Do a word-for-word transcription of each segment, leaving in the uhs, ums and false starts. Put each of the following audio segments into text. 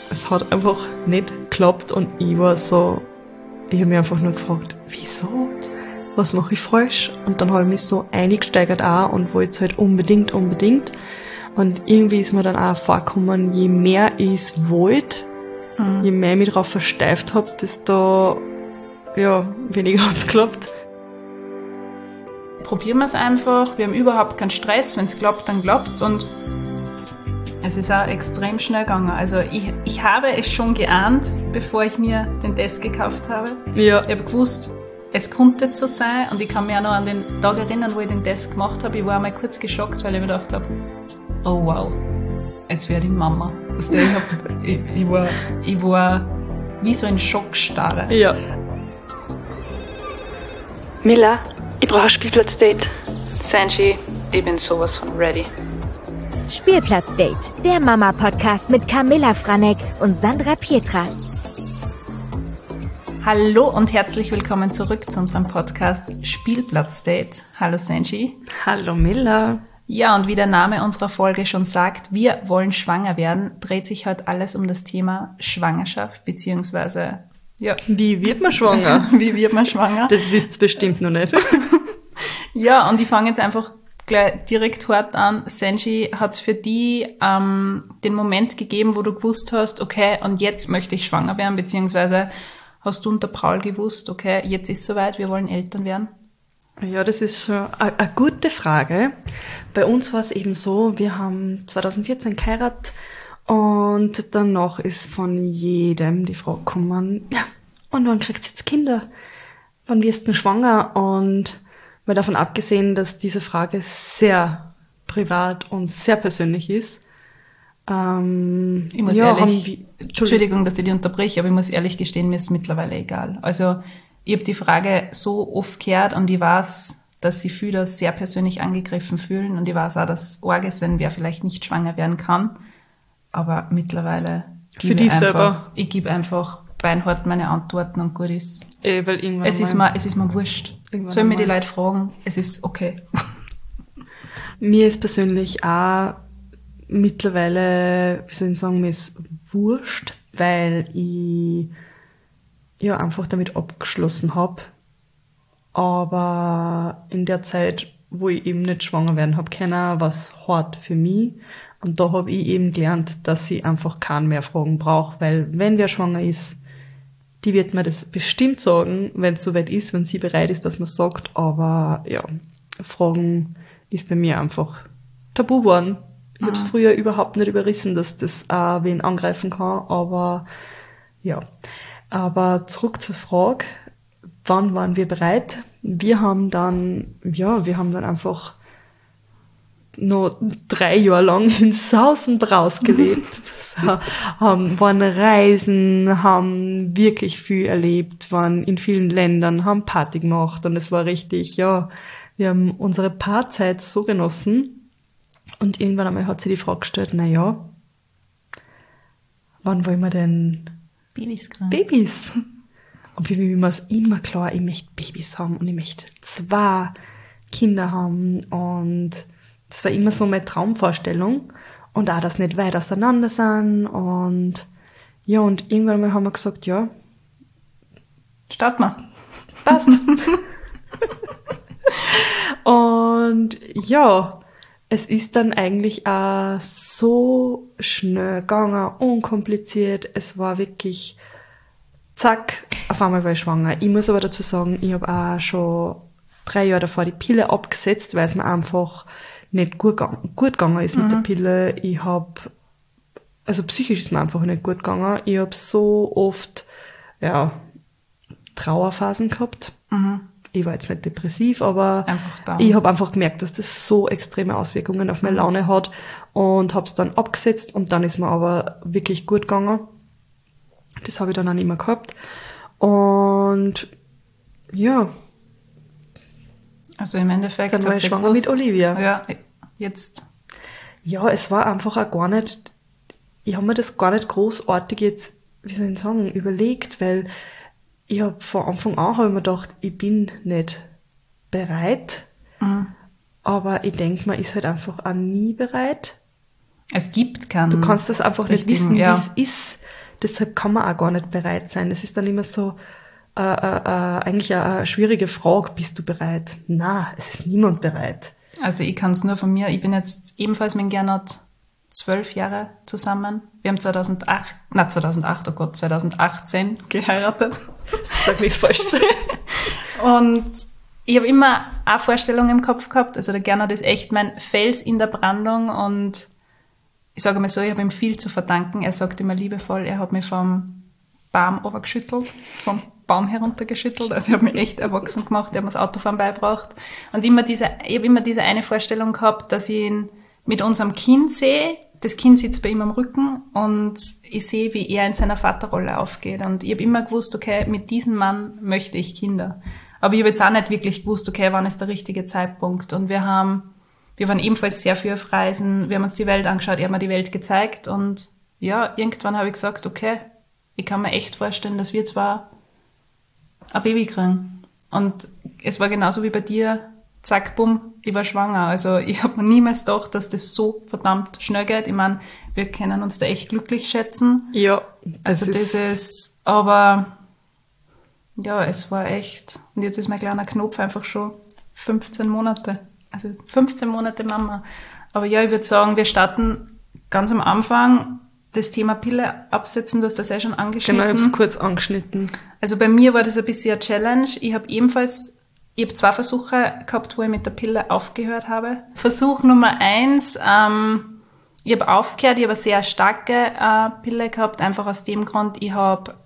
es hat einfach nicht geklappt und ich war so, ich habe mich einfach nur gefragt, wieso? Was mache ich falsch? Und dann habe ich mich so eingesteigert auch und wollte es halt unbedingt, unbedingt. Und irgendwie ist mir dann auch vorgekommen, je mehr ich es wollte, mhm. je mehr ich mich darauf versteift habe, desto ja, weniger hat es geklappt. Probieren wir es einfach, wir haben überhaupt keinen Stress, wenn es klappt, dann klappt's und es ist auch extrem schnell gegangen. Also ich, ich habe es schon geahnt, bevor ich mir den Test gekauft habe. Ja. Ich habe gewusst, es konnte so sein und ich kann mich auch noch an den Tag erinnern, wo ich den Test gemacht habe. Ich war einmal kurz geschockt, weil ich mir gedacht habe, oh wow, jetzt werde ich Mama. Also ich, hab, ich, ich, war, ich war wie so in Schockstarre. Ja. Milla, ich brauche ein Spielplatzdate. Sanji, ich bin sowas von ready. Spielplatzdate, der Mama-Podcast mit Camilla Franek und Sandra Pietras. Hallo und herzlich willkommen zurück zu unserem Podcast Spielplatzdate. Hallo Sanji. Hallo Milla. Ja, und wie der Name unserer Folge schon sagt, wir wollen schwanger werden, dreht sich heute alles um das Thema Schwangerschaft, beziehungsweise, ja. Wie wird man schwanger? Wie wird man schwanger? Das wisst ihr bestimmt noch nicht. Ja, und ich fange jetzt einfach gleich direkt hart an. Sanji, hat's für die ähm, den Moment gegeben, wo du gewusst hast, okay, und jetzt möchte ich schwanger werden, beziehungsweise hast du unter Paul gewusst, okay, jetzt ist soweit, wir wollen Eltern werden? Ja, das ist schon eine gute Frage. Bei uns war es eben so, wir haben zwanzig vierzehn geheiratet und danach ist von jedem die Frage gekommen, ja, und wann kriegst du jetzt Kinder? Wann wirst du denn schwanger? Und mal davon abgesehen, dass diese Frage sehr privat und sehr persönlich ist. Ähm, ich muss ja, ehrlich, wir, Entschuldigung. Entschuldigung, dass ich dich unterbreche, aber ich muss ehrlich gestehen, mir ist mittlerweile egal. Also ich habe die Frage so oft gehört und ich weiß, dass sich viele da sehr persönlich angegriffen fühlen und ich weiß auch, dass es arg ist, wenn wer vielleicht nicht schwanger werden kann. Aber mittlerweile für dich selber. Ich gebe einfach beinhart meine Antworten und gut ist. Eh, weil irgendwann es, ist mir, es ist mir wurscht. Sollen mir die Leute fragen? Es ist okay. Mir ist persönlich auch mittlerweile, wie soll ich sagen, mir ist wurscht, weil ich ja einfach damit abgeschlossen habe. Aber in der Zeit, wo ich eben nicht schwanger werden habe können, war es hart für mich. Und da habe ich eben gelernt, dass ich einfach keinen mehr fragen brauche, weil wenn wer schwanger ist, die wird mir das bestimmt sagen, wenn es soweit ist, wenn sie bereit ist, dass man es sagt. Aber ja, Fragen ist bei mir einfach tabu geworden. Ich ah. habe es früher überhaupt nicht überrissen, dass das auch wen angreifen kann. Aber ja, aber zurück zur Frage, wann waren wir bereit? Wir haben dann, ja, wir haben dann einfach noch drei Jahre lang in Saus und Braus gelebt, haben, waren reisen, haben wirklich viel erlebt, waren in vielen Ländern, haben Party gemacht und es war richtig, ja, wir haben unsere Paarzeit so genossen und irgendwann einmal hat sie die Frage gestellt, na ja, wann wollen wir denn Babys kriegen? Babys. Und für mich war es immer klar, ich möchte Babys haben und ich möchte zwei Kinder haben und das war immer so meine Traumvorstellung und auch, dass nicht weit auseinander sind und ja, und irgendwann mal haben wir gesagt, ja, starten wir. Passt. Und ja, es ist dann eigentlich auch so schnell gegangen, unkompliziert, es war wirklich zack, auf einmal war ich schwanger. Ich muss aber dazu sagen, ich habe auch schon drei Jahre davor die Pille abgesetzt, weil es mir einfach nicht gut, gut gegangen ist mit mhm. der Pille. Ich habe, also psychisch ist mir einfach nicht gut gegangen. Ich habe so oft, ja, Trauerphasen gehabt. Mhm. Ich war jetzt nicht depressiv, aber ich habe einfach gemerkt, dass das so extreme Auswirkungen auf meine Laune hat und habe es dann abgesetzt und dann ist mir aber wirklich gut gegangen. Das habe ich dann auch nicht mehr gehabt. Und ja. Also im Endeffekt dann war ich schwanger mit Olivia. Ja, jetzt. Ja, es war einfach auch gar nicht, ich habe mir das gar nicht großartig jetzt, wie soll ich sagen, überlegt, weil ich habe von Anfang an hab ich mir gedacht, ich bin nicht bereit, mhm. aber ich denke, man ist halt einfach auch nie bereit. Es gibt keinen. Du kannst das einfach nicht wissen, ja. wie es ist. deshalb kann man auch gar nicht bereit sein. Es ist dann immer so, äh, äh, äh, eigentlich eine schwierige Frage, bist du bereit? Na, es ist niemand bereit. Also ich kann es nur von mir, ich bin jetzt ebenfalls mit Gernot zwölf Jahre zusammen. Wir haben zweitausendacht, na zweitausendacht, oh Gott, zweitausendachtzehn geheiratet. Sag nichts Falsches. Und ich habe immer eine Vorstellung im Kopf gehabt, also der Gernot ist echt mein Fels in der Brandung und ich sage mal so, ich habe ihm viel zu verdanken. Er sagt immer liebevoll, er hat mich vom Baum runtergeschüttelt, vom Baum heruntergeschüttelt. Also ich habe mich echt erwachsen gemacht, er hat mir das Autofahren beigebracht. Und immer diese, ich habe immer diese eine Vorstellung gehabt, dass ich ihn mit unserem Kind sehe. Das Kind sitzt bei ihm am Rücken und ich sehe, wie er in seiner Vaterrolle aufgeht. Und ich habe immer gewusst, okay, mit diesem Mann möchte ich Kinder. Aber ich habe jetzt auch nicht wirklich gewusst, okay, wann ist der richtige Zeitpunkt. Und wir haben, wir waren ebenfalls sehr viel auf Reisen. Wir haben uns die Welt angeschaut, er hat mir die Welt gezeigt. Und ja, irgendwann habe ich gesagt, okay, ich kann mir echt vorstellen, dass wir zwar ein Baby kriegen. Und es war genauso wie bei dir, zack, bumm, ich war schwanger. Also ich habe mir niemals gedacht, dass das so verdammt schnell geht. Ich meine, wir können uns da echt glücklich schätzen. Ja. Das also das ist, aber ja, es war echt. Und jetzt ist mein kleiner Knopf einfach schon fünfzehn Monate. Also fünfzehn Monate Mama. Aber ja, ich würde sagen, wir starten ganz am Anfang das Thema Pille absetzen, du hast das ja schon angeschnitten. Genau, ich habe es kurz angeschnitten. Also bei mir war das ein bisschen eine Challenge. Ich habe ebenfalls, ich habe zwei Versuche gehabt, wo ich mit der Pille aufgehört habe. Versuch Nummer eins, ähm, ich habe aufgehört, ich habe eine sehr starke äh, Pille gehabt, einfach aus dem Grund, ich habe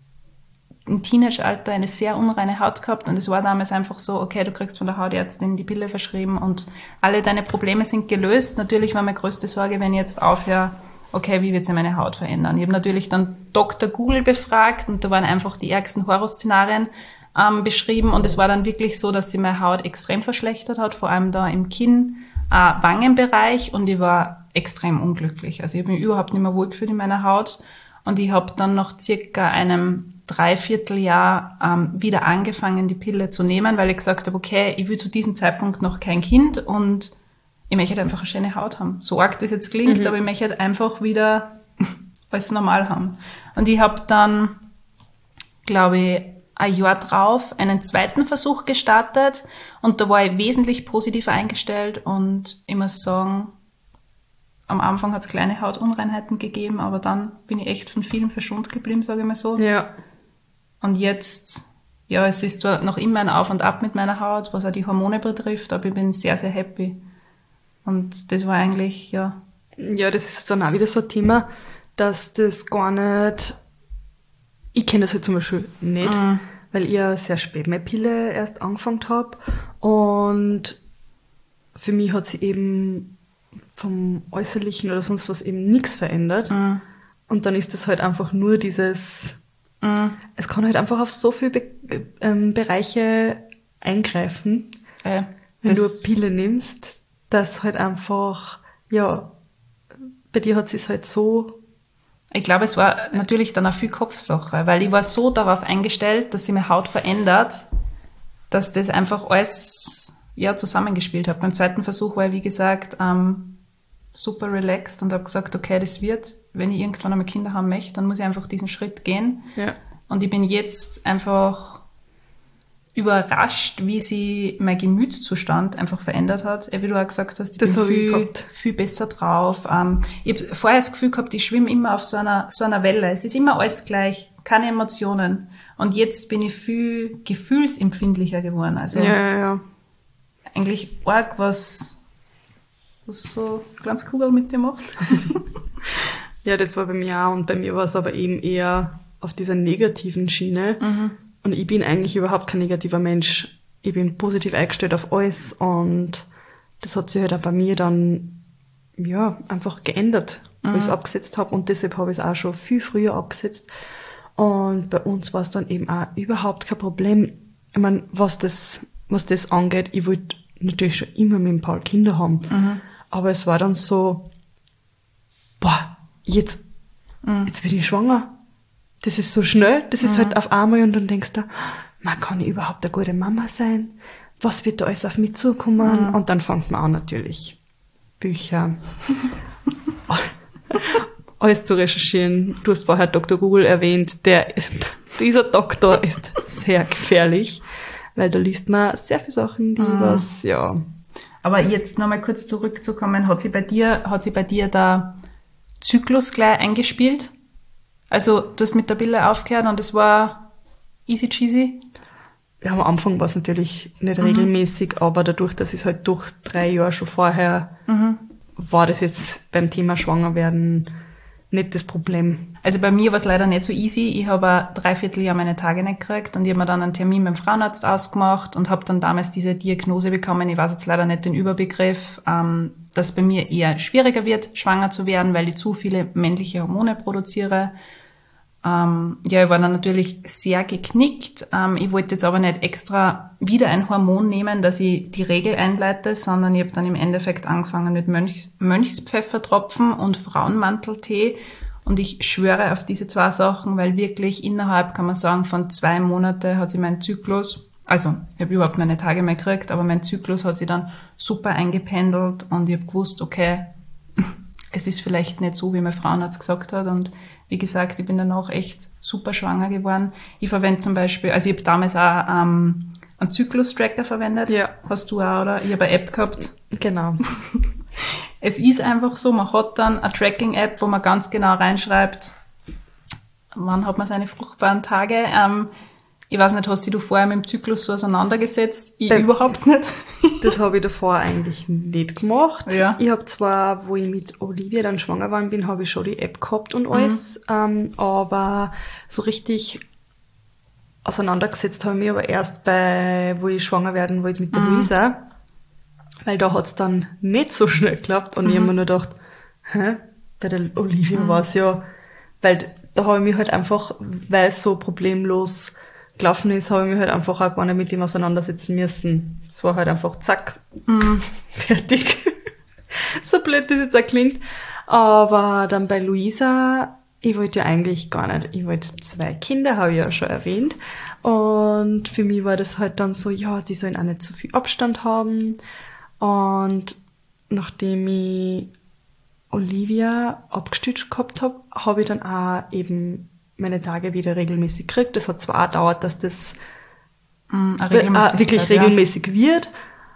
im Teenageralter eine sehr unreine Haut gehabt und es war damals einfach so, okay, du kriegst von der Hautärztin die Pille verschrieben und alle deine Probleme sind gelöst. Natürlich war meine größte Sorge, wenn ich jetzt aufhöre, okay, wie wird sich meine Haut verändern? Ich habe natürlich dann Doktor Google befragt und da waren einfach die ärgsten Horrorszenarien ähm, beschrieben und es war dann wirklich so, dass sich meine Haut extrem verschlechtert hat, vor allem da im Kinn, äh, Wangenbereich und ich war extrem unglücklich. Also ich habe mich überhaupt nicht mehr wohlgefühlt in meiner Haut und ich habe dann nach circa einem Dreivierteljahr ähm, wieder angefangen, die Pille zu nehmen, weil ich gesagt habe, okay, ich will zu diesem Zeitpunkt noch kein Kind und ich möchte halt einfach eine schöne Haut haben. So arg das jetzt klingt, mhm. aber ich möchte halt einfach wieder alles normal haben. Und ich habe dann, glaube ich, ein Jahr drauf einen zweiten Versuch gestartet und da war ich wesentlich positiver eingestellt und ich muss sagen, am Anfang hat es kleine Hautunreinheiten gegeben, aber dann bin ich echt von vielen verschont geblieben, sage ich mal so. Ja. Und jetzt, ja, es ist zwar noch immer ein Auf und Ab mit meiner Haut, was auch die Hormone betrifft, aber ich bin sehr, sehr happy. Und das war eigentlich, ja. Ja, das ist dann auch wieder so ein Thema, dass das gar nicht, ich kenne das halt zum Beispiel nicht, mm. weil ich ja sehr spät meine Pille erst angefangen habe und für mich hat sie eben vom Äußerlichen oder sonst was eben nichts verändert. Mm. Und dann ist das halt einfach nur dieses, mm. es kann halt einfach auf so viele Be- ähm, Bereiche eingreifen, äh, wenn du eine Pille nimmst, dass halt einfach, ja, bei dir hat sie es halt so. Ich glaube, es war natürlich dann auch viel Kopfsache, weil ich war so darauf eingestellt, dass sich meine Haut verändert, dass das einfach alles, ja, zusammengespielt hat. Beim zweiten Versuch war ich, wie gesagt, ähm, super relaxed und habe gesagt, okay, das wird, wenn ich irgendwann einmal Kinder haben möchte, dann muss ich einfach diesen Schritt gehen. Ja. Und ich bin jetzt einfach überrascht, wie sie mein Gemütszustand einfach verändert hat. Wie du auch gesagt hast, ich das bin viel, viel besser drauf. Ähm, ich habe vorher das Gefühl gehabt, ich schwimme immer auf so einer, so einer Welle. Es ist immer alles gleich, keine Emotionen. Und jetzt bin ich viel gefühlsempfindlicher geworden. Also ja, ja, ja. eigentlich arg, was, was so Glanzkugel mit dir macht. Ja, das war bei mir auch. Und bei mir war es aber eben eher auf dieser negativen Schiene. Mhm. Und ich bin eigentlich überhaupt kein negativer Mensch. Ich bin positiv eingestellt auf alles und das hat sich halt auch bei mir dann, ja, einfach geändert, mhm. wo ich es abgesetzt habe und deshalb habe ich es auch schon viel früher abgesetzt. Und bei uns war es dann eben auch überhaupt kein Problem. Ich meine, was das, was das angeht, ich wollte natürlich schon immer mit dem Paul Kinder haben, Mhm. aber es war dann so, boah, jetzt, Mhm. jetzt bin ich schwanger. Das ist so schnell, das ist mhm. halt auf einmal und dann denkst du, man, kann ich überhaupt eine gute Mama sein? Was wird da alles auf mich zukommen? Mhm. Und dann fängt man an natürlich Bücher. alles zu recherchieren. Du hast vorher Doktor Google erwähnt, der, dieser Doktor ist sehr gefährlich, weil da liest man sehr viele Sachen, die mhm. was, ja. Aber jetzt nochmal kurz zurückzukommen, hat sie bei dir, hat sie bei dir der Zyklus gleich eingespielt? Also, du hast mit der Pille aufgehört und es war easy cheesy? Ja, am Anfang war es natürlich nicht mhm. regelmäßig, aber dadurch, dass ich es halt durch drei Jahre schon vorher, mhm. war das jetzt beim Thema Schwangerwerden nicht das Problem. Also bei mir war es leider nicht so easy. Ich habe ein Dreivierteljahr meine Tage nicht gekriegt und ich habe mir dann einen Termin beim Frauenarzt ausgemacht und habe dann damals diese Diagnose bekommen. Ich weiß jetzt leider nicht den Überbegriff, ähm, dass bei mir eher schwieriger wird, schwanger zu werden, weil ich zu viele männliche Hormone produziere. Ähm, ja, ich war dann natürlich sehr geknickt. Ähm, ich wollte jetzt aber nicht extra wieder ein Hormon nehmen, dass ich die Regel einleite, sondern ich habe dann im Endeffekt angefangen mit Mönchs, Mönchspfeffertropfen und Frauenmanteltee. Und ich schwöre auf diese zwei Sachen, weil wirklich innerhalb, kann man sagen, von zwei Monaten hat sich mein Zyklus, also ich habe überhaupt meine Tage mehr gekriegt, aber mein Zyklus hat sich dann super eingependelt und ich habe gewusst, okay, es ist vielleicht nicht so, wie mein Frauenarzt gesagt hat. Und wie gesagt, ich bin danach echt super schwanger geworden. Ich verwende zum Beispiel, also ich habe damals auch ähm, einen Zyklus-Tracker verwendet. Ja. Hast du auch, oder? Ich habe eine App gehabt. Genau. Es ist einfach so, man hat dann eine Tracking-App, wo man ganz genau reinschreibt, wann hat man seine fruchtbaren Tage. Ähm, ich weiß nicht, hast du dich vorher mit dem Zyklus so auseinandergesetzt? Ich ähm, überhaupt nicht. Das habe ich davor eigentlich nicht gemacht. Ja. Ich habe zwar, wo ich mit Olivia dann schwanger geworden bin, habe ich schon die App gehabt und alles, mhm. ähm, aber so richtig auseinandergesetzt habe ich mich aber erst bei, wo ich schwanger werden wollte mit der mhm. Luisa, weil da hat's dann nicht so schnell geklappt und mhm. ich habe mir nur gedacht, hä, bei der Olivia mhm. war es ja, weil da habe ich mich halt einfach, weil es so problemlos gelaufen ist, habe ich mich halt einfach auch gar nicht mit ihm auseinandersetzen müssen. Es war halt einfach zack, mm. fertig. So blöd das jetzt auch klingt. Aber dann bei Luisa, ich wollte ja eigentlich gar nicht. Ich wollte zwei Kinder, habe ich ja schon erwähnt. Und für mich war das halt dann so, ja, die sollen auch nicht so viel Abstand haben. Und nachdem ich Olivia abgestützt gehabt habe, habe ich dann auch eben meine Tage wieder regelmäßig gekriegt. Das hat zwar auch gedauert, dass das mm, äh, wirklich regelmäßig ja. wird,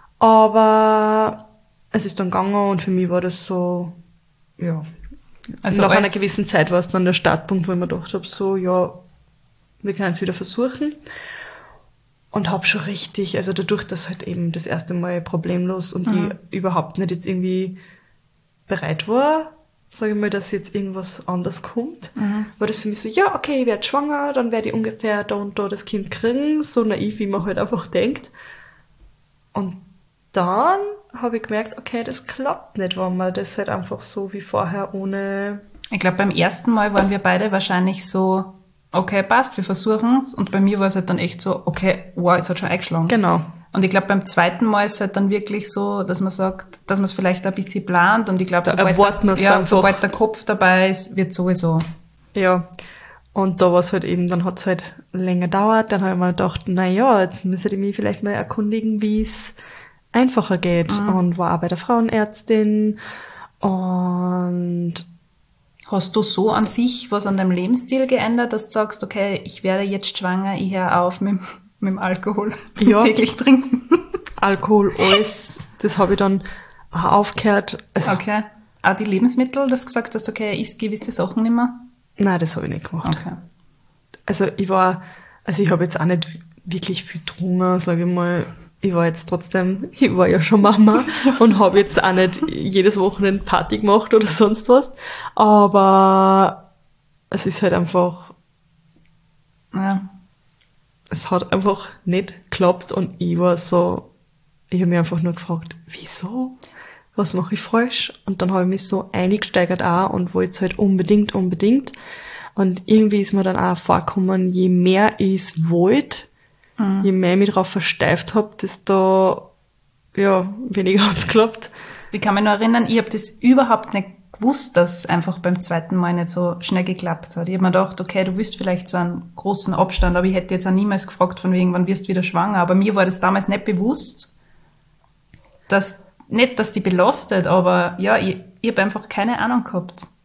aber es ist dann gegangen und für mich war das so, ja, also nach einer gewissen Zeit war es dann der Startpunkt, wo ich mir gedacht habe, so, ja, wir können es wieder versuchen. Und habe schon richtig, also dadurch, dass halt eben das erste Mal problemlos und mhm. ich überhaupt nicht jetzt irgendwie bereit war, sage ich mal, dass jetzt irgendwas anders kommt, mhm. war das für mich so, ja, okay, ich werde schwanger, dann werde ich ungefähr da und da das Kind kriegen, so naiv, wie man halt einfach denkt. Und dann habe ich gemerkt, okay, das klappt nicht, wenn man das halt einfach so wie vorher ohne... Ich glaube, beim ersten Mal waren wir beide wahrscheinlich so, okay, passt, wir versuchen's. Und bei mir war es halt dann echt so, okay, wow, es hat schon eingeschlagen. Genau. Und ich glaube, beim zweiten Mal ist es halt dann wirklich so, dass man sagt, dass man es vielleicht ein bisschen plant. Und ich glaube, sobald, der, ja, sobald der Kopf dabei ist, wird sowieso. Ja. Und da war es halt eben, dann hat es halt länger gedauert. Dann habe ich mir gedacht, na ja, jetzt müsste ich mich vielleicht mal erkundigen, wie es einfacher geht. Mhm. Und war auch bei der Frauenärztin. Und hast du so an sich was an deinem Lebensstil geändert, dass du sagst, okay, ich werde jetzt schwanger, ich höre auf mit mit dem Alkohol ja. täglich trinken? Alkohol, alles, das habe ich dann auch aufgehört. Also, okay. Auch die Lebensmittel, dass du gesagt hast, okay, ich isst gewisse Sachen nicht mehr? Nein, das habe ich nicht gemacht. Okay. Also ich war, also ich habe jetzt auch nicht wirklich viel getrunken, sage ich mal. Ich war jetzt trotzdem, ich war ja schon Mama und habe jetzt auch nicht jedes Wochenende Party gemacht oder sonst was. Aber es ist halt einfach, ja. es hat einfach nicht geklappt und ich war so, ich habe mich einfach nur gefragt, wieso? Was mache ich falsch? Und dann habe ich mich so eingesteigert auch und wollte es halt unbedingt, unbedingt. Und irgendwie ist mir dann auch vorgekommen, je mehr ich es wollte, mhm. je mehr ich mich darauf versteift habe, desto ja, weniger hat es geklappt. Ich kann mich noch erinnern, ich habe das überhaupt nicht gewusst, dass es einfach beim zweiten Mal nicht so schnell geklappt hat. Ich habe mir gedacht, okay, du willst vielleicht so einen großen Abstand, aber ich hätte jetzt auch niemals gefragt, von wegen, wann wirst du wieder schwanger. Aber mir war das damals nicht bewusst, dass, nicht, dass die belastet, aber ja, ich, ich habe einfach keine Ahnung gehabt.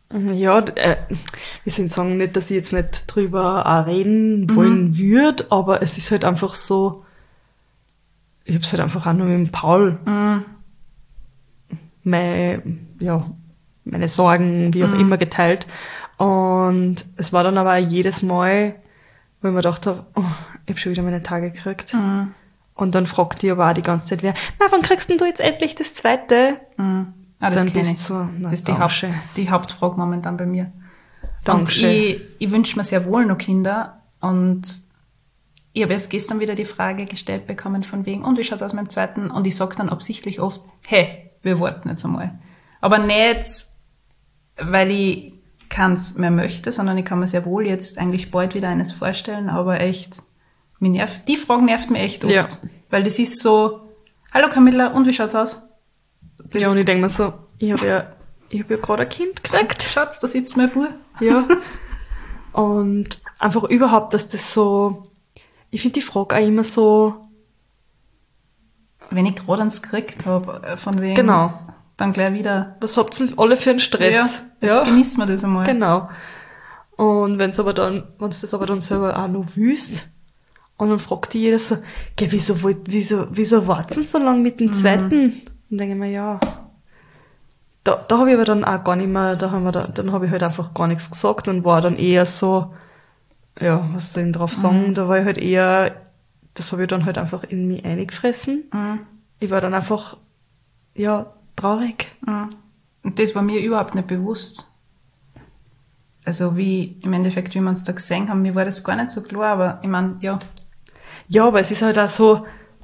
Ja, äh, wir sind sagen nicht, dass ich jetzt nicht drüber auch reden wollen mhm. würde, aber es ist halt einfach so, ich hab's halt einfach auch nur mit dem Paul mhm. meine, ja, meine Sorgen, wie auch mhm. immer, geteilt. Und es war dann aber auch jedes Mal, wo ich mir gedacht habe, oh, ich hab schon wieder meine Tage gekriegt. Mhm. Und dann fragt die aber auch die ganze Zeit wer, na, wann kriegst denn du jetzt endlich das zweite? Mhm. Ah, das kenne ich. So, na, das ist die, Haupt, die Hauptfrage momentan bei mir. Dankeschön. Und ich, ich wünsche mir sehr wohl noch Kinder. Und ich habe erst gestern wieder die Frage gestellt bekommen von wegen, und wie schaut's aus mit dem zweiten? Und ich sage dann absichtlich oft, hey, wir warten jetzt einmal. Aber nicht, weil ich keins mehr möchte, sondern ich kann mir sehr wohl jetzt eigentlich bald wieder eines vorstellen, aber echt, mich nervt, die Frage nervt mich echt oft. Ja. Weil das ist so, hallo Camilla, und wie schaut's aus? Das ja, und ich denke mir so, ich habe ja, ich hab ja gerade ein Kind gekriegt. Schatz, da sitzt mein Bub. Ja. Und einfach überhaupt, dass das so, ich finde die Frage auch immer so, wenn ich gerade eins gekriegt habe, von wegen, genau. dann gleich wieder. Was habt ihr alle für einen Stress? Ja, jetzt ja. genießen wir das einmal. Genau. Und wenn's aber dann, wenn's das aber dann selber auch noch wüsst, und dann fragt die jeder so, gell, wieso, wollt, wieso, wieso warten so lange mit dem mhm. zweiten? Und denke ich mir, ja, da, da habe ich aber dann auch gar nicht mehr, da haben wir da, dann habe ich halt einfach gar nichts gesagt und war dann eher so, ja, was soll ich denn drauf sagen, mhm. da war ich halt eher, das habe ich dann halt einfach in mich eingefressen. Mhm. Ich war dann einfach, ja, traurig. Mhm. Und das war mir überhaupt nicht bewusst. Also wie, im Endeffekt, wie wir uns da gesehen haben, mir war das gar nicht so klar, aber ich meine, ja. Ja, aber es ist halt auch so,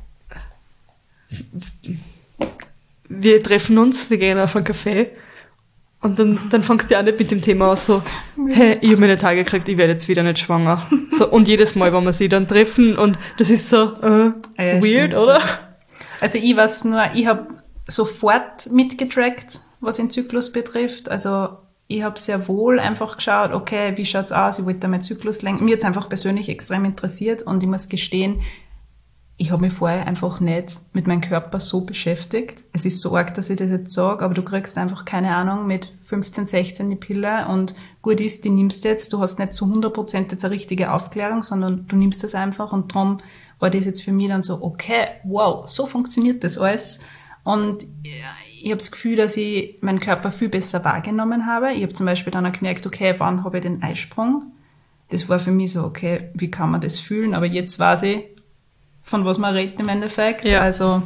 wir treffen uns, wir gehen auf einen Café und dann, dann fangst du ja auch nicht mit dem Thema an, so, hey, ich habe meine Tage gekriegt, ich werde jetzt wieder nicht schwanger. So, und jedes Mal, wenn wir sie dann treffen und das ist so, äh, ja, weird, stimmt, oder? Also ich weiß nur, ich habe sofort mitgetrackt, was den Zyklus betrifft. Also ich habe sehr wohl einfach geschaut, okay, wie schaut's aus, ich wollte da meinen Zyklus lenken. Mir hat's einfach persönlich extrem interessiert und ich muss gestehen, ich habe mich vorher einfach nicht mit meinem Körper so beschäftigt. Es ist so arg, dass ich das jetzt sage, aber du kriegst einfach, keine Ahnung, mit fünfzehn, sechzehn die Pille und gut ist, die nimmst du jetzt. Du hast nicht zu hundert Prozent jetzt eine richtige Aufklärung, sondern du nimmst das einfach und darum war das jetzt für mich dann so, okay, wow, so funktioniert das alles. Und ich habe das Gefühl, dass ich meinen Körper viel besser wahrgenommen habe. Ich habe zum Beispiel dann auch gemerkt, okay, wann habe ich den Eisprung? Das war für mich so, okay, wie kann man das fühlen? Aber jetzt weiß ich, von was man redet im Endeffekt. Ja. Also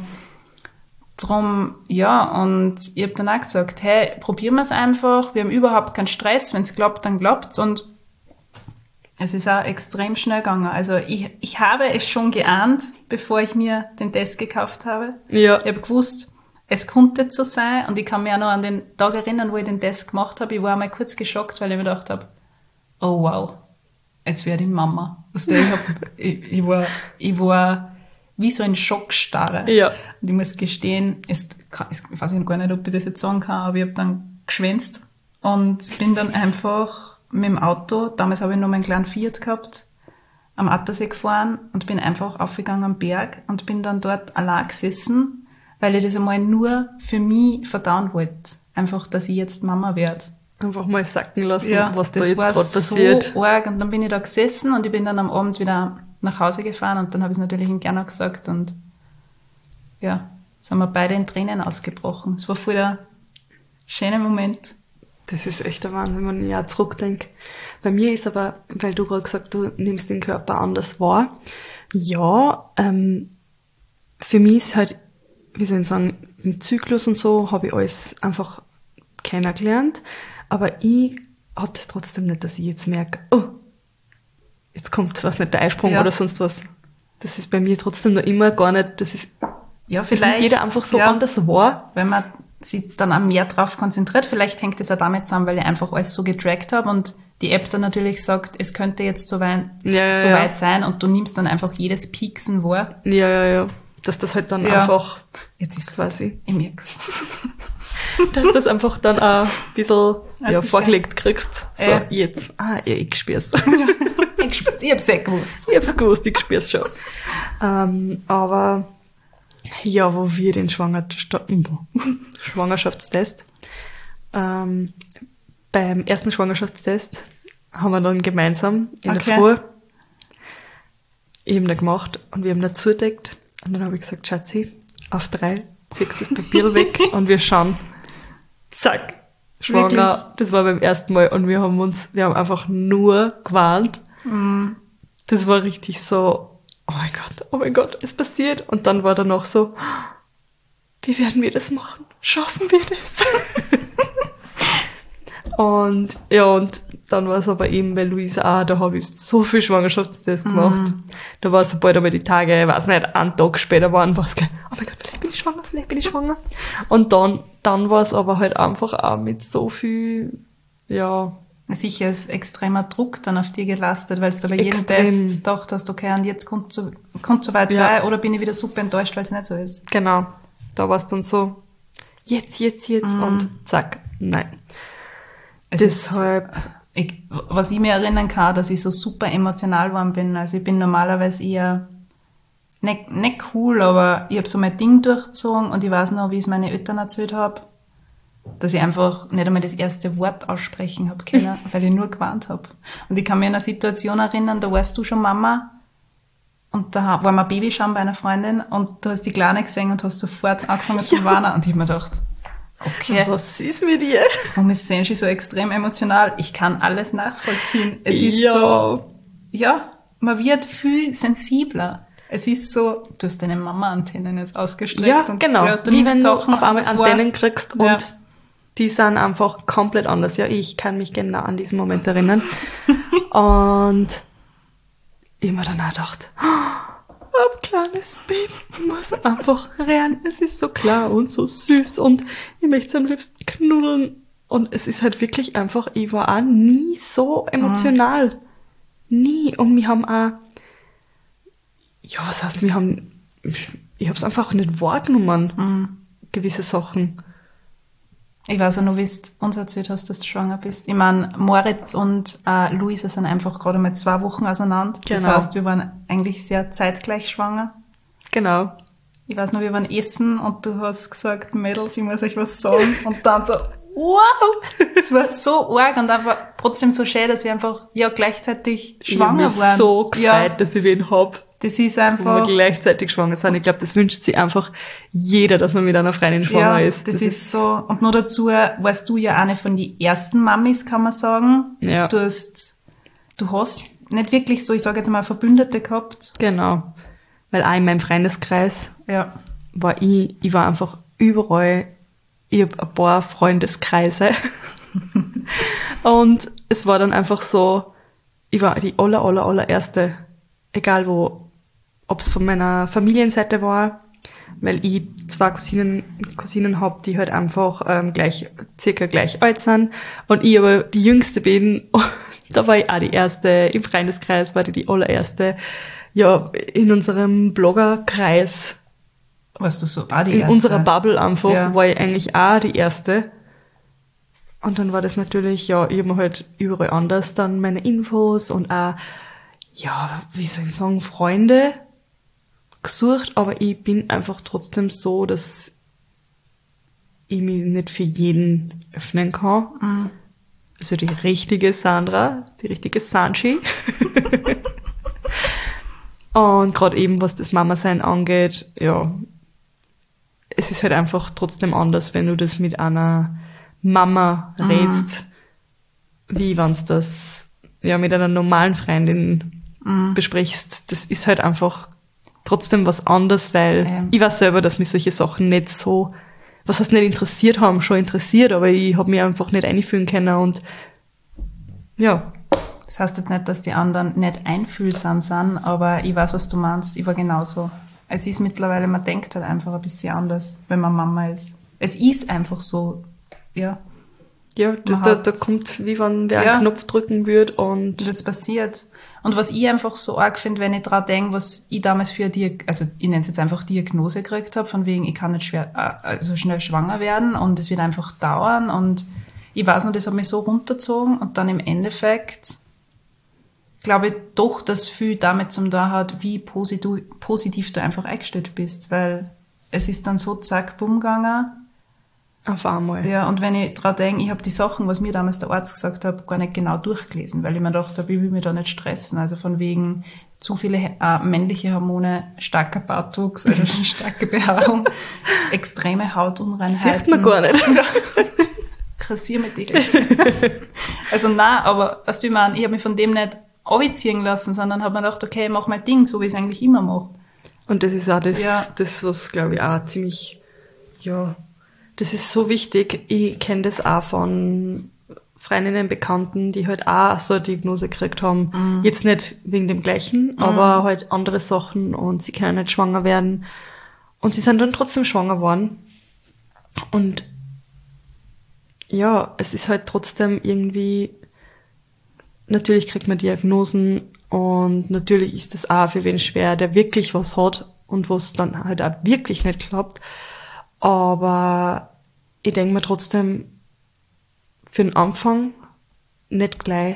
drum, ja, und ich habe dann auch gesagt, hey, probieren wir es einfach, wir haben überhaupt keinen Stress, wenn es klappt, dann klappt's und es ist auch extrem schnell gegangen. Also ich, ich habe es schon geahnt, bevor ich mir den Test gekauft habe. Ja. Ich habe gewusst, es konnte so sein und ich kann mich auch noch an den Tag erinnern, wo ich den Test gemacht habe. Ich war einmal kurz geschockt, weil ich mir gedacht habe, oh wow, jetzt werde ich Mama. Also ich, hab, ich, ich, war, ich war wie so ein Schockstarre. Ja. Und ich muss gestehen, ist, ich weiß gar nicht, ob ich das jetzt sagen kann, aber ich habe dann geschwänzt und bin dann einfach mit dem Auto, damals habe ich noch meinen kleinen Fiat gehabt, am Attersee gefahren und bin einfach aufgegangen am Berg und bin dann dort allein gesessen, weil ich das einmal nur für mich verdauen wollte. Einfach, dass ich jetzt Mama werde. Einfach mal sacken lassen, ja, was da jetzt gerade passiert. Das war so arg. Und dann bin ich da gesessen und ich bin dann am Abend wieder nach Hause gefahren und dann habe ich es natürlich in Gernau gesagt und ja, sind wir beide in Tränen ausgebrochen. Es war voll der schöne Moment. Das ist echt der Wahnsinn, wenn man ein Jahr zurückdenkt. Bei mir ist aber, weil du gerade gesagt, du nimmst den Körper anders wahr. Ja, ähm, für mich ist halt, wie soll ich sagen, im Zyklus und so habe ich alles einfach kennengelernt. Aber ich habe das trotzdem nicht, dass ich jetzt merke, oh, jetzt kommt was nicht der Eisprung ja. oder sonst was. Das ist bei mir trotzdem noch immer gar nicht, das ist, ja, vielleicht, das jeder einfach so ja, anders wahr. Wenn man sich dann auch mehr drauf konzentriert, vielleicht hängt es auch damit zusammen, weil ich einfach alles so getrackt habe und die App dann natürlich sagt, es könnte jetzt so weit, ja, so ja. weit sein und du nimmst dann einfach jedes Pieksen wahr. Ja, ja, ja. Dass das halt dann ja. einfach, jetzt ist quasi, ich merk's. Dass das einfach dann auch ein bisschen ja, vorgelegt kriegst. So, äh. jetzt. Ah, ja, ich spür's. ich spür's. Ich hab's ja gewusst. Ich hab's gewusst, ich spür's schon. Ähm, aber, ja, wo wir den Schwanger- Schwangerschaftstest, ähm, beim ersten Schwangerschaftstest haben wir dann gemeinsam in Okay. der Früh eben da gemacht und wir haben da zugedeckt und dann habe ich gesagt, Schatzi, auf drei, ziehst das Papier weg und wir schauen, zack, schwanger. Wirklich? Das war beim ersten Mal und wir haben uns, wir haben einfach nur gewarnt. Mm. Das war richtig so, oh mein Gott, oh mein Gott, es passiert. Und dann war da noch so, wie werden wir das machen? Schaffen wir das? Und ja, und dann war es aber eben bei Luisa auch, da habe ich so viel Schwangerschaftstest gemacht. Mm. Da war sobald aber die Tage, ich weiß nicht, einen Tag später waren, war es gleich, oh mein Gott, vielleicht bin ich schwanger, vielleicht bin ich schwanger. Und dann, dann war es aber halt einfach auch mit so viel, ja, Sicher ist extremer Druck dann auf dir gelastet, weil du bei jedem Extrem. Test gedacht hast, okay, und jetzt kommt so, kommt so weit Ja. sein, oder bin ich wieder super enttäuscht, weil es nicht so ist. genau. Da war es dann so, jetzt, jetzt, jetzt Mm. und zack, nein. Es ist, Deshalb, ich, was ich mir erinnern kann, dass ich so super emotional geworden bin. Also ich bin normalerweise eher nicht, nicht cool, aber ich habe so mein Ding durchgezogen und ich weiß noch, wie ich es meine Eltern erzählt habe, dass ich einfach nicht einmal das erste Wort aussprechen habe können, weil ich nur gewarnt habe. Und ich kann mich an eine Situation erinnern, da warst du schon Mama und da waren wir Babyschauen bei einer Freundin und du hast die Kleine gesehen und hast sofort angefangen zu weinen und ich habe mir gedacht, okay, was ist mit dir? warum ist Senshi so extrem emotional? Ich kann alles nachvollziehen. Es ist Ja. so, ja, man wird viel sensibler. Es ist so, du hast deine Mama-Antennen jetzt ausgestreckt. Ja, und genau. ja, du Wie nimmst wenn du Sachen auf einmal an, das war- Antennen kriegst Ja. und die sind einfach komplett anders. Ja, ich kann mich genau an diesen Moment erinnern. Und ich mir dann auch gedacht, oh, ein kleines Baby muss einfach rennen. Es ist so klar und so süß und ich möchte es am liebsten knuddeln. Und es ist halt wirklich einfach, ich war auch nie so emotional. Nie. Und wir haben auch, ja, was heißt, wir haben, ich habe es einfach nicht wahrgenommen, Mhm. gewisse Sachen. Ich weiß auch noch, wie du uns erzählt hast, dass du schwanger bist. Ich meine, Moritz und äh, Luisa sind einfach gerade mal zwei Wochen auseinander. Das Genau. heißt, wir waren eigentlich sehr zeitgleich schwanger. Genau. Ich weiß noch, wir waren essen und du hast gesagt, Mädels, ich muss euch was sagen. Und dann so, wow! Es war so arg und aber trotzdem so schön, dass wir einfach ja gleichzeitig schwanger ich waren. bin so gefreut, Ja, dass ich wen hab, das ist wo wir einfach, gleichzeitig schwanger sind. Ich glaube, das wünscht sich einfach jeder, dass man mit einer Freundin schwanger ja, ist. das, ist so. Und nur dazu warst du ja eine von den ersten Mamis, kann man sagen. Ja. Du hast, du hast nicht wirklich so, ich sage jetzt mal, Verbündete gehabt. Genau. Weil auch in meinem Freundeskreis Ja. war ich, ich war einfach überall, ich hab ein paar Freundeskreise. Und es war dann einfach so, ich war die aller, aller, allererste, egal wo, ob es von meiner Familienseite war, weil ich zwei Cousinen, Cousinen hab, die halt einfach ähm, gleich, circa gleich alt sind. Und ich aber die Jüngste bin, da war ich auch die Erste, im Freundeskreis war die die allererste. Ja, in unserem Bloggerkreis, Warst du so, ah, die in erste. unserer Bubble einfach, Ja. war ich eigentlich auch die Erste. Und dann war das natürlich, ja, ich habe mir halt überall anders dann meine Infos und auch, ja, wie soll ich sagen, Freunde gesucht, aber ich bin einfach trotzdem so, dass ich mich nicht für jeden öffnen kann. Mhm. Also die richtige Sandra, die richtige Sanchi. Und gerade eben, was das Mama-Sein angeht, ja, es ist halt einfach trotzdem anders, wenn du das mit einer Mama redst, wie wenn du das ja mit einer normalen Freundin Mhm. besprichst. Das ist halt einfach trotzdem was anderes, weil Ähm. ich weiß selber, dass mich solche Sachen nicht so, was heißt nicht interessiert haben, schon interessiert, aber ich habe mich einfach nicht einfühlen können und ja, Das heißt jetzt nicht, dass die anderen nicht einfühlsam sind, aber ich weiß, was du meinst. Ich war genauso. Es ist mittlerweile, man denkt halt einfach ein bisschen anders, wenn man Mama ist. Es ist einfach so, ja. ja, da, Man da, hat- da kommt, wie wenn wer Ja. einen Knopf drücken würde und Und das passiert. Und was ich einfach so arg finde, wenn ich dran denke, was ich damals für die, also ich nenne es jetzt einfach Diagnose gekriegt habe, von wegen, ich kann nicht schwer, äh, also schnell schwanger werden und es wird einfach dauern und ich weiß noch, das hat mich so runtergezogen und dann im Endeffekt glaube ich doch, dass viel damit zum da hat, wie positiv, positiv du einfach eingestellt bist, weil es ist dann so zack, bumm gegangen Auf einmal. Ja, und wenn ich dran denke, ich habe die Sachen, was mir damals der Arzt gesagt hat, gar nicht genau durchgelesen, weil ich mir gedacht habe, ich will mich da nicht stressen. Also von wegen zu viele äh, männliche Hormone, starker Bartwuchs, also starke Behaarung, extreme Hautunreinheiten. Sieht man gar nicht. Kassier mit dir. Also nein, aber weißt du, ich meine, ich habe mich von dem nicht abziehen lassen, sondern habe mir gedacht, okay, ich mach mein Ding, so wie ich es eigentlich immer mache. Und das ist auch das, Ja. das was glaube ich auch ziemlich, ja, das ist so wichtig. Ich kenne das auch von Freundinnen, Bekannten, die halt auch so eine Diagnose gekriegt haben. Mhm. Jetzt nicht wegen dem Gleichen, Mhm. aber halt andere Sachen und sie können nicht schwanger werden. Und sie sind dann trotzdem schwanger geworden. Und ja, es ist halt trotzdem irgendwie, natürlich kriegt man Diagnosen und natürlich ist es auch für wen schwer, der wirklich was hat und was dann halt auch wirklich nicht klappt. Aber ich denke mir trotzdem, für den Anfang nicht gleich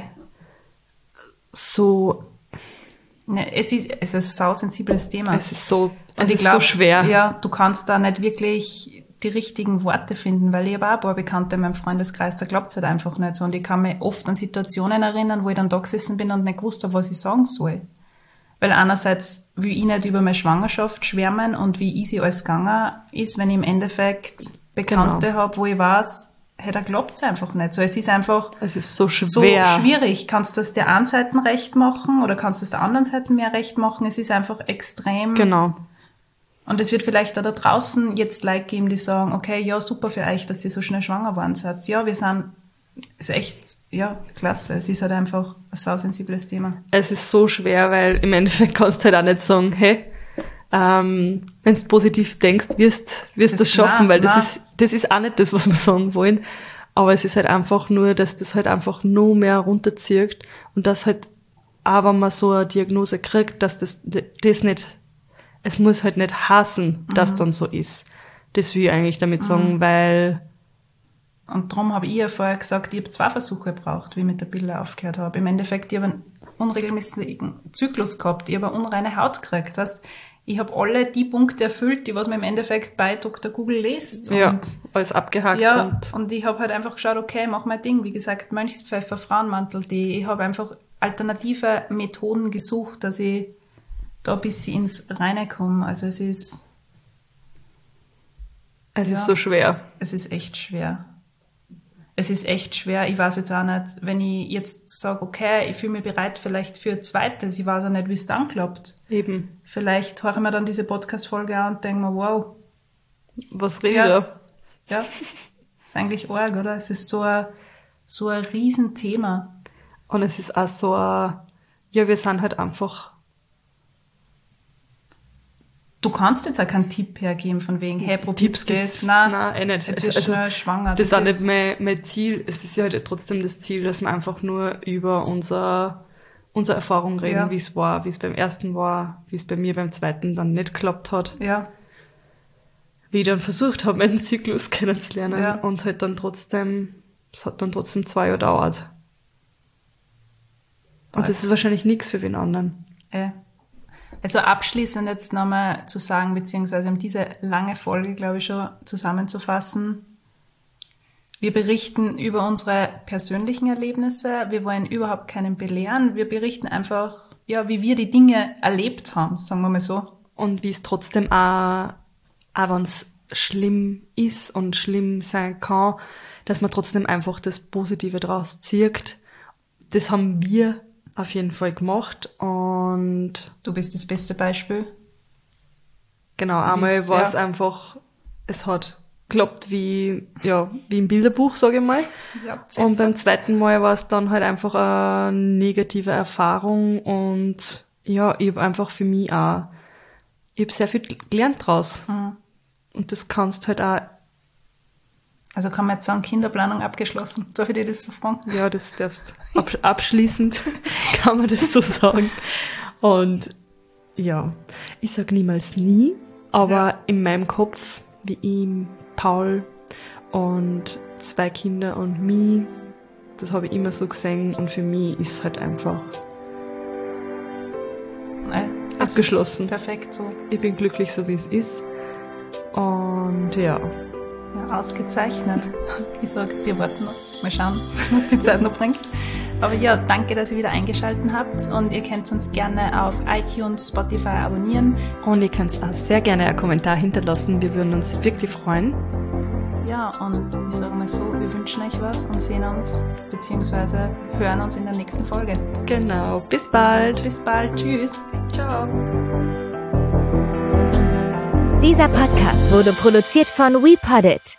so, Ja, es ist, es ist ein sausensibles Thema. es ist so, es Und ich ist glaub, so schwer. Ja, du kannst da nicht wirklich die richtigen Worte finden, weil ich habe auch ein paar Bekannte in meinem Freundeskreis, da glaubt es halt einfach nicht so. Und ich kann mich oft an Situationen erinnern, wo ich dann da gesessen bin und nicht gewusst habe, was ich sagen soll. Weil einerseits will ich nicht über meine Schwangerschaft schwärmen und wie easy alles gegangen ist, wenn ich im Endeffekt Bekannte Genau. habe, wo ich weiß, hey, da glaubt es einfach nicht. So, es ist einfach Es ist so so schwer. schwierig. Kannst du das der einen Seite recht machen oder kannst du es der anderen Seite mehr recht machen? Es ist einfach extrem. Genau. Und es wird vielleicht auch da draußen jetzt Leute geben, die sagen, okay, ja, super für euch, dass ihr so schnell schwanger geworden seid. Ja, wir sind, ist echt, ja, klasse. Es ist halt einfach ein sausensibles Thema. Es ist so schwer, weil im Endeffekt kannst du halt auch nicht sagen, hey, ähm, wenn du positiv denkst, wirst wirst Das- das schaffen, nein, weil das nein. ist das ist auch nicht das, was wir sagen wollen. Aber es ist halt einfach nur, dass das halt einfach nur mehr runterzieht und dass halt, auch wenn man so eine Diagnose kriegt, dass das das nicht, es muss halt nicht heißen, dass Mhm. dann so ist. Das will ich eigentlich damit sagen, weil Und darum habe ich ja vorher gesagt, ich habe zwei Versuche gebraucht, wie ich mit der Pille aufgehört habe. Im Endeffekt, ich habe einen unregelmäßigen Zyklus gehabt, ich habe eine unreine Haut gekriegt. Weißt, ich habe alle die Punkte erfüllt, die was man im Endeffekt bei Doktor Google liest. ja, Und alles abgehakt ja, und und ich habe halt einfach geschaut, okay, mach mein Ding. Wie gesagt, Mönchspfeffer, Frauenmantel, die, ich habe einfach alternative Methoden gesucht, dass ich da ein bisschen ins Reine komme. Also es ist, es ja. ist so schwer. es ist echt schwer. Es ist echt schwer. Ich weiß jetzt auch nicht, wenn ich jetzt sage, okay, ich fühle mich bereit vielleicht für ein zweites, ich weiß auch nicht, wie es dann klappt. Eben. Vielleicht höre ich mir dann diese Podcast-Folge an und denke mir, wow, Was rede Ja. ich da? ja, ist eigentlich arg, oder? Es ist so ein, so ein Riesenthema. Und es ist auch so, ein, ja, wir sind halt einfach, Du kannst jetzt auch keinen Tipp hergeben von wegen, hey, probierst Tipps das. Nein, nein, eh nicht. jetzt wirst Also, du schnell schwanger. das ist auch nicht ist- mein, mein Ziel. Es ist ja halt trotzdem das Ziel, dass wir einfach nur über unser, unsere Erfahrung reden, Ja. wie es war, wie es beim ersten war, wie es bei mir beim zweiten dann nicht geklappt hat. Ja, Wie ich dann versucht habe, meinen Zyklus kennenzulernen Ja. und halt dann trotzdem, es hat dann trotzdem zwei Jahre gedauert. Und Boah. das ist wahrscheinlich nichts für wen anderen. äh. Also abschließend jetzt nochmal zu sagen, beziehungsweise um diese lange Folge, glaube ich, schon zusammenzufassen. Wir berichten über unsere persönlichen Erlebnisse. Wir wollen überhaupt keinen belehren. Wir berichten einfach, ja, wie wir die Dinge erlebt haben, sagen wir mal so. Und wie es trotzdem auch, auch wenn es schlimm ist und schlimm sein kann, dass man trotzdem einfach das Positive draus zieht. Das haben wir auf jeden Fall gemacht und Du bist das beste Beispiel. genau, einmal Wie's- war ja. es einfach, es hat geklappt wie, ja, wie im Bilderbuch, sage ich mal. Ja, Und beim zweiten Mal war es dann halt einfach eine negative Erfahrung und ja, ich habe einfach für mich auch, ich habe sehr viel gelernt draus. Mhm. Und das kannst halt auch, Also kann man jetzt sagen, Kinderplanung abgeschlossen. Darf ich dir das so fragen? ja, das darfst absch- abschließend kann man das so sagen. Und ja, ich sag niemals nie, aber Ja. in meinem Kopf, wie ihm, Paul und zwei Kinder und mich, das habe ich immer so gesehen und für mich ist halt einfach, Nein, es Abgeschlossen. ist perfekt so. ich bin glücklich so wie es ist. Und ja, Ja. ausgezeichnet. Ich sag, wir warten noch. Mal schauen, was die Zeit noch bringt. Aber ja, danke, dass ihr wieder eingeschaltet habt und ihr könnt uns gerne auf iTunes, Spotify abonnieren. Und ihr könnt auch sehr gerne einen Kommentar hinterlassen. Wir würden uns wirklich freuen. Ja, und ich sage mal so, wir wünschen euch was und sehen uns bzw. hören uns in der nächsten Folge. Genau, bis bald. Bis bald, tschüss. Ciao. Dieser Podcast wurde produziert von WePoddit.